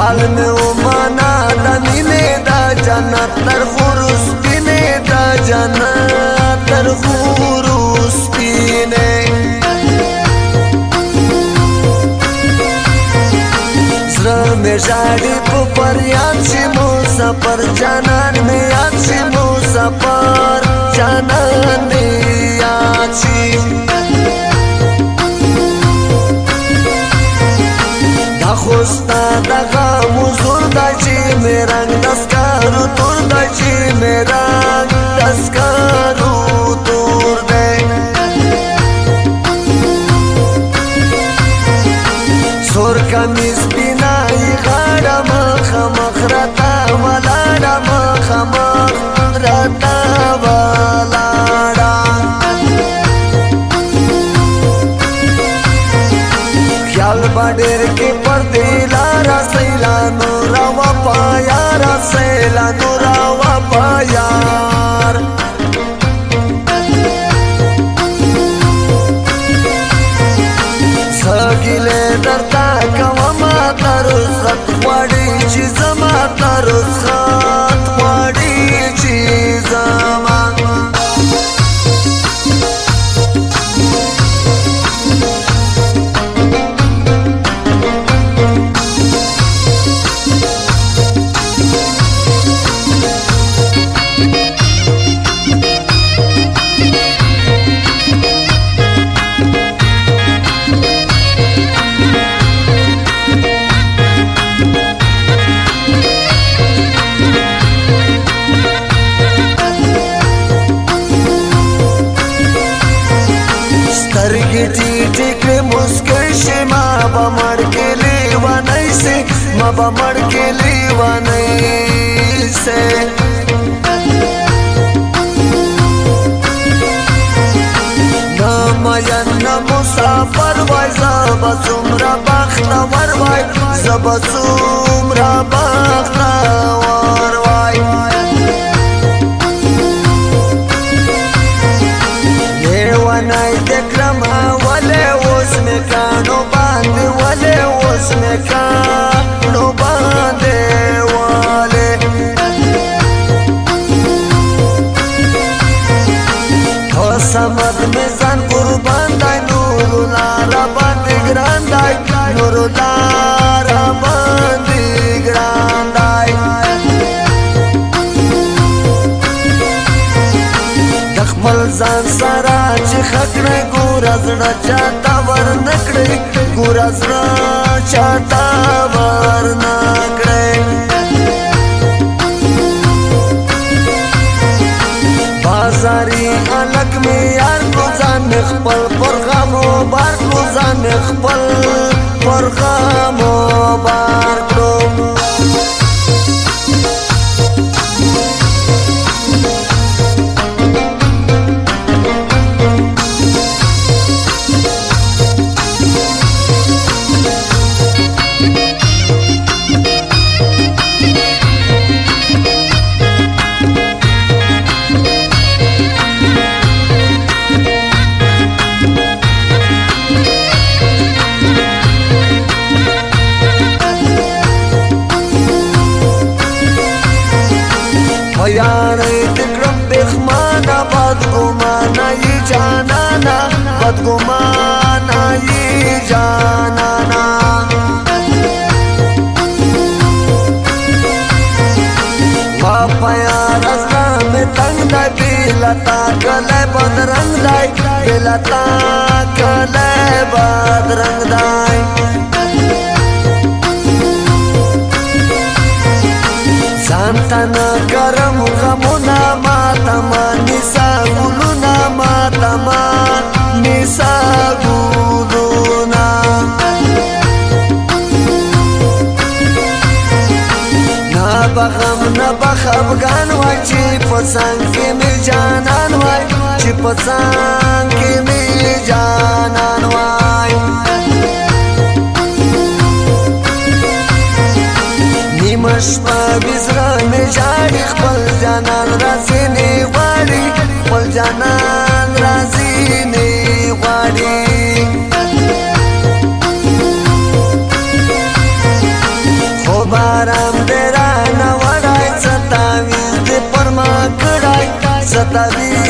حال میں امانا دا مینے دا جنت تر خروس پینے دا جنت تر خروس پینے زر میں جاڑی پو پر یاد شی مسافر جانان میں یاد شی مسافر جانان میں یاد شی دا خوستا دا غام حضور دا چی میرنگ دسکارو تور دا چی میرنگ دسکارو تور دے سور کمیز بینائی غاڑا مخمخ رتا ولاڑا مخمخ رتا ولاڑا خیال باڈیر کی پردی لارا سیلانو راوا پایارا سیلانو راوا پایار سگیلے درتا کوما ترسخت خوڑی چیزما ترسخت خوڑی چیزما ما با مڑ کے لیوانے سے نامین مسافر وای زبا سمرا بختور وای زبا سمرا بختور وای لیوانای دکرم ولی وزمکانو باندی ولی وزمکانو باندی ولی تو سمد میزان قربان دای نورو لارا باندی گران دای نورو لارا باندی گران دای دخپل زان سارا چی خکڑی گورا زڑا چاہتا ور نکڑی گورا زڑا چاہتا ور نکڑی بازاری علک میں یار کو زان اخپل پرغامو بار کو زان اخپل پرغامو بار کو یاری دکرم بخمانا بدگمانا ی جانانا بدگمانا ی جانانا پاپا یار ازنا میں تنگ دائی بیلتا کلے بدرنگ دائی بیلتا کلے بدرنگ دائی زانتا نگرم غمونا ماتما نیسا گلونا ماتما نیسا گلونا نبخم نبخفگان وای چی پسنگ کی می جانان وای چی پسنگ کی می جانان وای نیمش پا بیزرا می جاری خپل جانان رازی نی غاری خپل جانان رازی نی غاری خوبا ستوي